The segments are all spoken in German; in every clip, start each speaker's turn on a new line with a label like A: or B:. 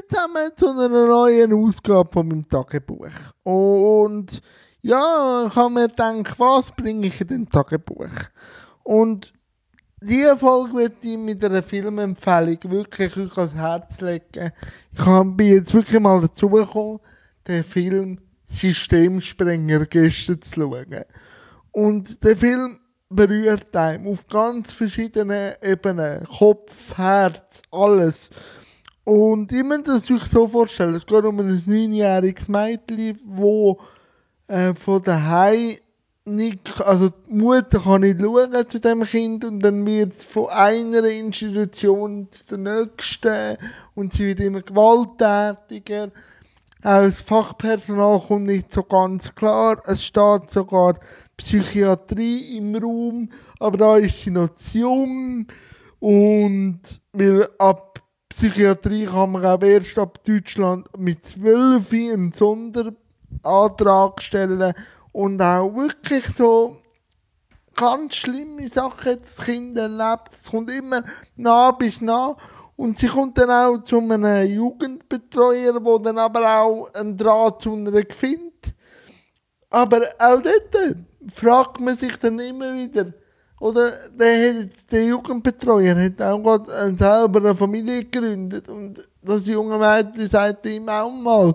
A: zusammen zu einer neuen Ausgabe von meinem Tagebuch. Und ja, ich habe mir gedacht, was bringe ich in dem Tagebuch? Und diese Folge möchte ich mit einer Filmempfehlung wirklich euch ans Herz legen. Bin jetzt wirklich mal dazu gekommen, den Film Systemsprenger gestern zu schauen. Und der Film berührt einem auf ganz verschiedenen Ebenen. Kopf, Herz, alles. Und ich muss das euch so vorstellen, es geht um ein 9-jähriges Mädchen, das von daheim nicht, also die Mutter kann nicht schauen zu dem Kind und dann wird es von einer Institution zur nächsten und sie wird immer gewalttätiger. Auch das Fachpersonal kommt nicht so ganz klar. Es steht sogar Psychiatrie im Raum, aber da ist sie noch zu jung. Und weil ab Psychiatrie kann man auch erst ab Deutschland mit 12 einen Sonderantrag stellen. Und auch wirklich so ganz schlimme Sachen das Kind erlebt. Es kommt immer nah bis nah. Und sie kommt dann auch zu einem Jugendbetreuer, der dann aber auch einen Draht zu einer findet. Aber auch dort fragt man sich dann immer wieder, oder der Jugendbetreuer hat auch gerade selber eine Familie gegründet. Und das junge Mädchen sagt ihm auch mal,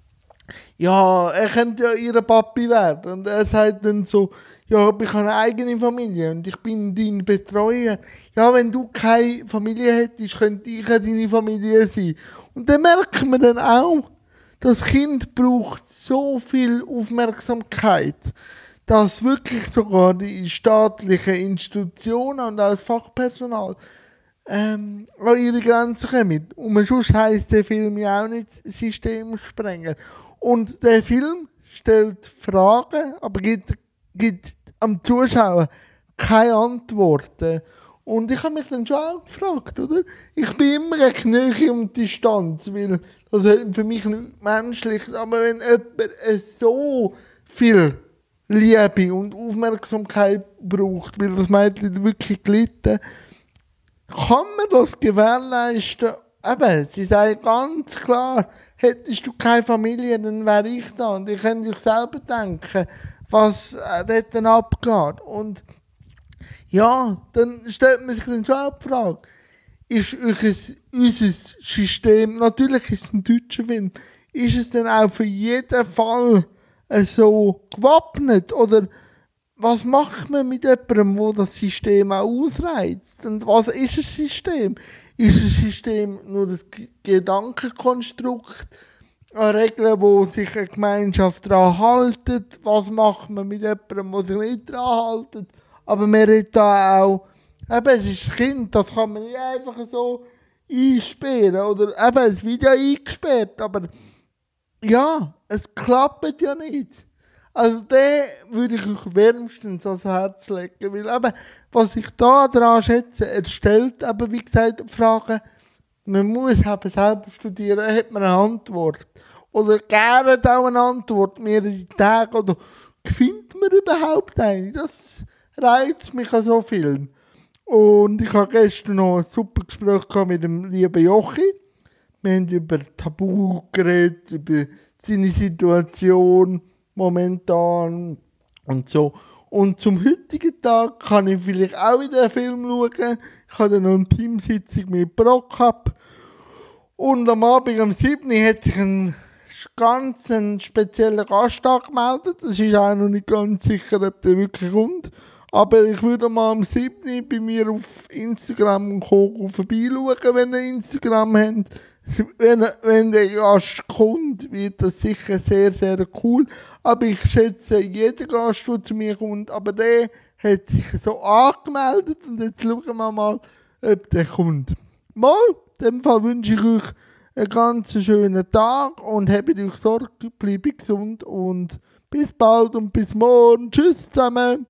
A: ja, er könnte ja ihr Papi werden. Und er sagt dann so, ja, aber ich habe eine eigene Familie und ich bin dein Betreuer. Ja, wenn du keine Familie hättest, könnte ich ja deine Familie sein. Und dann merkt man dann auch, das Kind braucht so viel Aufmerksamkeit, dass wirklich sogar die staatlichen Institutionen und auch das Fachpersonal an ihre Grenzen kommen. Und sonst heisst der Film ja auch nicht Systemsprenger. Und der Film stellt Fragen, aber gibt am Zuschauer keine Antworten. Und ich habe mich dann schon auch gefragt, oder? Ich bin immer eine Nähe und Distanz, weil das ist für mich nicht menschlich. Aber wenn jemand so viel Liebe und Aufmerksamkeit braucht, weil das Mädchen wirklich gelitten, kann man das gewährleisten? Eben, sie sagt ganz klar, hättest du keine Familie, dann wäre ich da. Und ihr könnt euch selber denken, was dort dann abgeht. Und ja, dann stellt man sich dann schon auch die Frage, ist unser System, natürlich ist es ein deutscher Film, ist es denn auch für jeden Fall so gewappnet? Oder was macht man mit jemandem, der das System auch ausreizt? Und was ist ein System? Ist ein System nur das Gedankenkonstrukt, an Regeln, wo sich eine Gemeinschaft daran hält? Was macht man mit jemandem, der sich nicht daran hält? Aber man redet da auch, eben, es ist ein Kind, das kann man nicht einfach so einsperren. Oder eben, es wird ja eingesperrt, aber ja, es klappt ja nicht. Also den würde ich euch wärmstens ans Herz legen, weil eben, was ich da daran schätze, er stellt eben, wie gesagt, Fragen, man muss eben selber studieren, hat man eine Antwort. Oder gerne auch eine Antwort, mehrere Tage, oder findet man überhaupt eine? Das reizt mich an so viel. Und ich hatte gestern noch ein super Gespräch mit dem lieben Jochi. Wir haben über Tabu geredet, über seine Situation momentan und so. Und zum heutigen Tag kann ich vielleicht auch wieder einen Film schauen. Ich hatte noch eine Teamsitzung mit Brock gehabt. Und am Abend um 7 Uhr hat sich ein ganz spezieller Gast angemeldet. Es ist auch noch nicht ganz sicher, ob der wirklich kommt. Aber ich würde mal am 7. Uhr bei mir auf Instagram und Co. vorbeischauen, wenn ihr Instagram habt. Wenn der Gast kommt, wird das sicher sehr, sehr cool. Aber ich schätze jeden Gast, der zu mir kommt. Aber der hat sich so angemeldet und jetzt schauen wir mal, ob der kommt. Mal, in dem Fall wünsche ich euch einen ganz schönen Tag und habt euch Sorge, bleibt gesund und bis bald und bis morgen. Tschüss zusammen.